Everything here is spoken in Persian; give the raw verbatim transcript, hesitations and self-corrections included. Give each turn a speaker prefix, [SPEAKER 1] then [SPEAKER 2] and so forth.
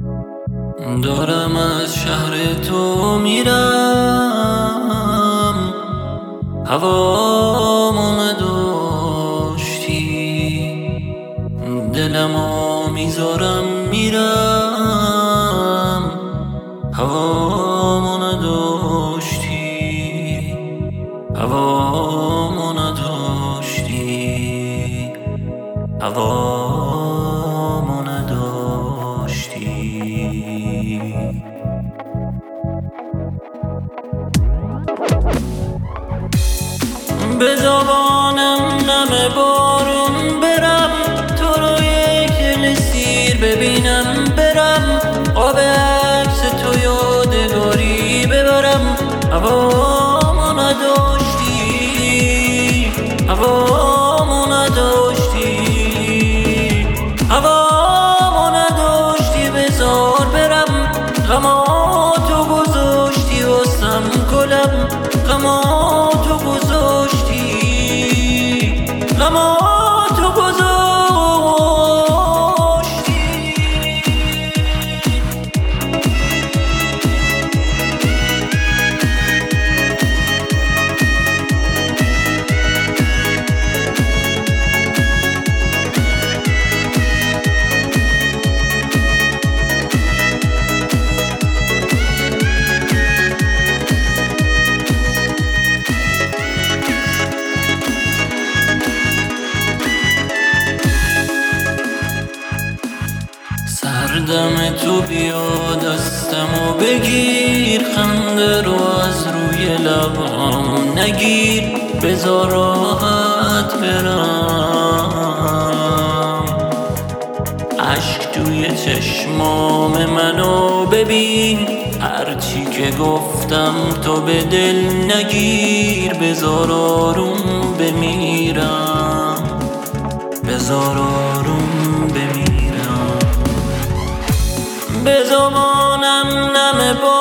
[SPEAKER 1] دارم از شهر تو میرم، هوامو نداشتی، دلمو میذارم میرم، هوامو نداشتی، هوامو نداشتی، هوامو نداشتی. به زبانم نم بارون برم، تو رو یک سیر ببینم برم، آب عکس تو یادگاری ببرم. هوامو نداشتی، هوامو نداشتی، هوامو نداشتی، بذار برم. غماتو گذاشتی واسم گلم، غماتو گذاشتی، غماتو گذاشتی. سردم تو بیا دستمو بگیر، خنده رو از روی لبام نگیر، بذار راحت برم. عشق توی چشمام منو ببین، هرچی که گفتم تو به دل نگیر، بذار آروم بمیرم، بذار آروم بمیرم. به زبانم نم با